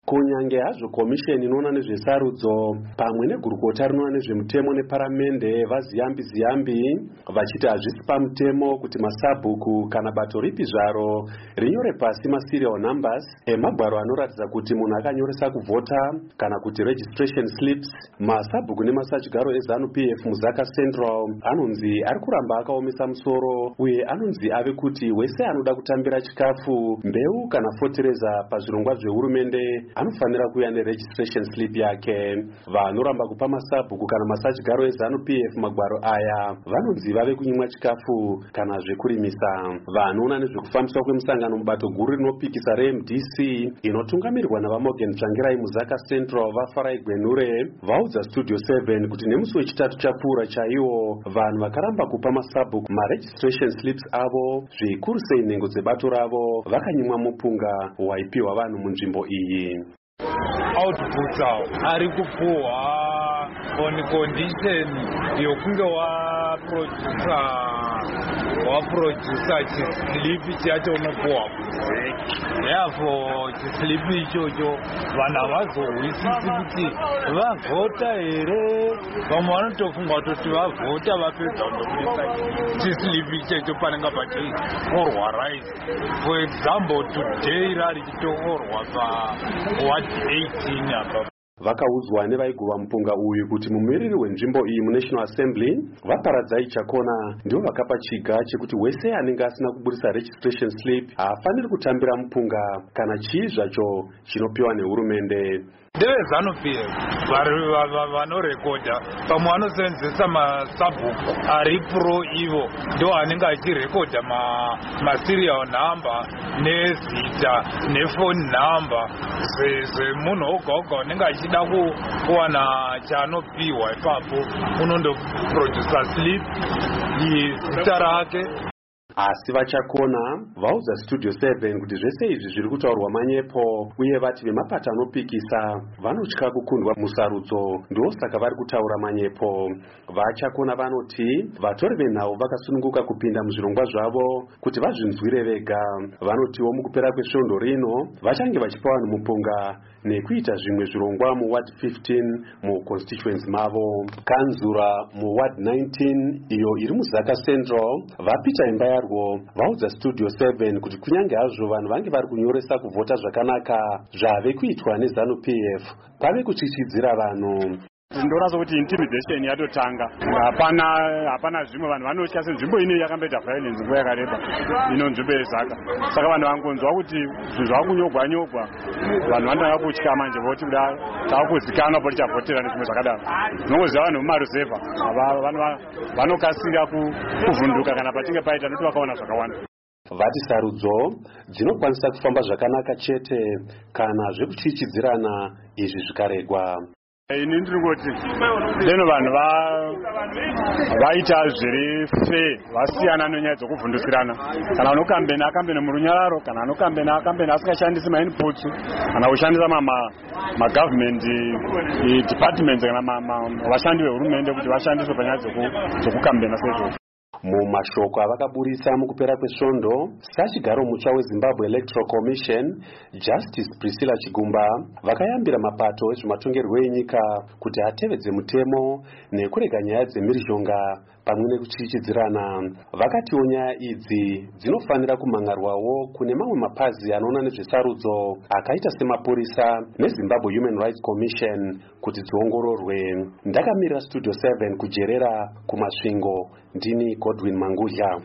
Kunyange hazvo komisheni inoona nezvesarudzo pamwe negurukota rinoona nezvemutemo neparamende vaziyambi vachiti hazvisi pamutemo kuti masabhuku kana bato ripi zvaro rinyore pasi maserial numbers emagwaro anoratidza kuti munhu akanyoresa kuvhota kana kuti registration slips. Masabhuku nemasachigaro eZANU-PF muZaka Central anonzi ari kuramba akaomesa musoro uye anonzi ave kuti wese anoda kutambira chikafu, mbeu kana fotereza pazvirongwa zvehurumende anofanira kuya neregistration slip yake. Vanoramba kupa masabhuku kana masachigaro eZANU-PF magwaro aya vanonzi vave kunyimwa chikafu kana zvekurimisa. Vanoona nezvekufambiswa kwemusangano mubato guru rinopikisa reMDC inotungamirirwa navaMorgan Tsvangirai muZaka Central vaFarai Gwenure vaudza Studio 7 kuti nemusi wechitatu chapfuura chaiwo vanhu vakaramba kupa masabhuku maregistration slips avo zvikuru sei nhengo dzebato ravo vakanyimwa mupunga waipiwa vanhu munzvimbo iyi. Outputs ari kupuhwa on condition yokunge waproducer chisilipi chacho unopuhwa kubreak. Therefore chisilipi ichocho vanhu havazozwisisi kuti vavhota here, vamwe vanotofunga kuti vavhota vapedza kundoburitsa chisilipi ichocho panenge pachiorwa rice. For example today rari chitoorwa paward 18 apa. Vakaudzwa nevaigova mupunga uyu kuti mumiriri wenzvimbo iyi muNational Assembly vaparadzai chakona ndivo vakapa chiga chekuti wese anenge asina kuburisa registration slip haafaniri kutambira mupunga kana chii zvacho chinopiwa nehurumende. NdeveZANU-PF vanorekodha pamwe vanosenzesa masabhuku ari pro ivo ndo anenge achirekodha maserial number nezita nefone number zvemunhu oga oga unenge achida kuwana chaanopiwa ipapo unondoproducer slip zita rake. Asi vachakona vaudza Studio 7 kuti zvese izvi zviri kutaurwa manyepo uye vati vemapato anopikisa vanotya kukundwa musarudzo ndosaka vari kutaura manyepo. Vachakona vanoti vatori venhau vakasununguka kupinda muzvirongwa zvavo kuti vazvinzwire vega. Vanotiwo mukupera kwesvondo rino vachange vachipa vanhu mupunga nekuita zvimwe zvirongwa muward 15 muconstituency mavo. Kanzura muward 19 iyo iri muZaka Central vapita imba yarwo vaudza Studio 7 kuti kunyange hazvo vanhu vange vari kunyoresa kuvhota zvakanaka zvave kuitwa neZANU-PF pave kuchichidzira vanhu. Ndorasa kuti intimidation yatotanga. Hapana zvimwe vanhu vanotya senzvimbo ino yakamboita violence nguva yakareba ino nzvimbo yeZaka. Saka vanhu vangonzwa kuti zvakunyogwa vanhu vanotanga kutya manje voti tavakuzikanwa poti chavhotera nezvimwe zvakadaro. Tinongoziva vanhu mumaruzevha vanokasira kuvhunduka kana pachinge paita noti vakaona zvakawanda. Vati sarudzo dzinokwanisa kufamba zvakanaka chete kana zvekuchichidzirana izvi zvikaregwa. Ini ndingoti leno vanhu vaita zviri fair vasiyana nenyaya dzokuvhundusirana. Kana anokambena akambena murunyararo, kana anokambena asikashandisi mainputs, kana kushandisa magovernment departments kana vashandi vehurumende kuti vashandiswe panyaya dzokukambena sezvo. Mumashoko avakaburisa mukupera kwesvondo sachigaro mutsva weZimbabwe Electoral Commission Justice Priscilla Chigumba vakayambira mapato ezvematongerwo enyika kuti atevedze mutemo nekurega nyaya dzemhirizhonga pamwe nekuchichidzirana. Vakatiwo nyaya idzi dzinofanira kumangarwawo kune mamwe mapazi anoona nezvesarudzo akaita semapurisa neZimbabwe Human Rights Commission kuti dziongororwe. Ndakamirira Studio 7 kujerera kumasvingo. Ndini Godwin Mangudya.